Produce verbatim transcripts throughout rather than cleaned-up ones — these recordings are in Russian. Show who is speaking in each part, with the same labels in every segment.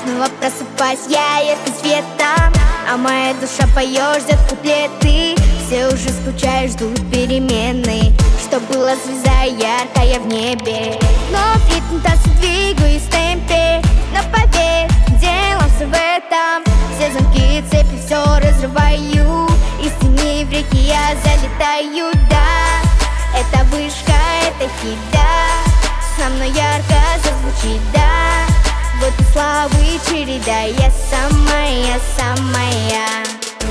Speaker 1: Снова просыпаюсь я ярким светом, а моя душа поет, ждет куплеты. Все уже скучают, ждут перемены, что была звезда яркая в небе. Но в ритм танца двигаюсь в темпе, но поверь, дело все в этом. Все замки, цепи, все разрываю, из тени в реки я залетаю, да. Это вышка, это хит, да. Со мной ярко зазвучит, да. Вот и славы череда, я самая, самая.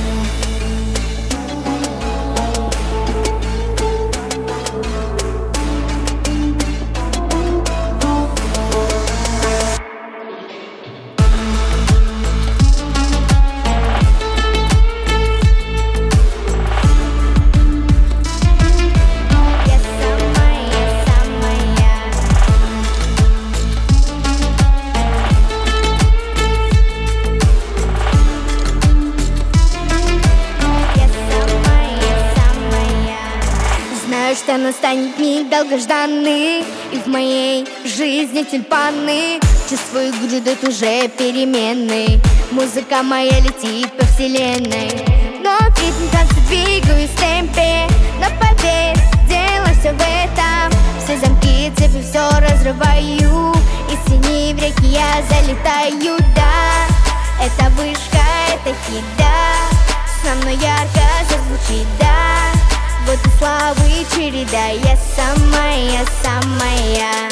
Speaker 1: Что настанет миг долгожданный, и в моей жизни тюльпаны. Чувствую, грядут уже перемены, музыка моя летит по вселенной. Но в ритм танца двигаюсь в темпе, но поверь, дело все в этом. Все замки, цепи, все разрываю, из тени в реки я залетаю, да. Это вышка, это хит, да. Со мной ярко зазвучит, да. Вот и славы череда, я самая, самая.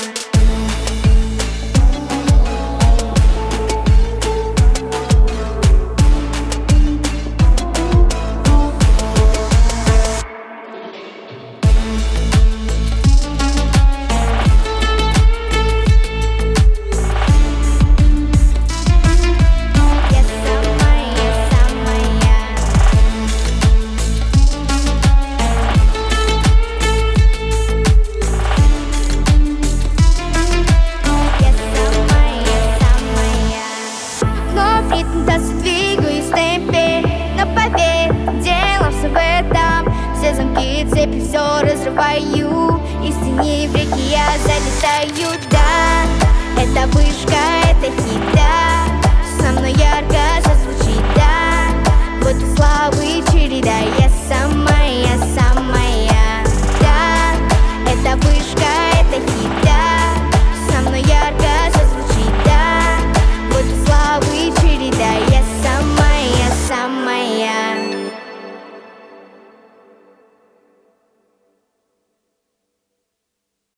Speaker 1: Двигаюсь в темпе, но поверь, дело все в этом. Все замки, цепи, все разрываю, из тени в реки я залетаю, да. Это вышка, это хит, да. Со мной ярко зазвучит, да. Вот и славы череда, я самая, самая.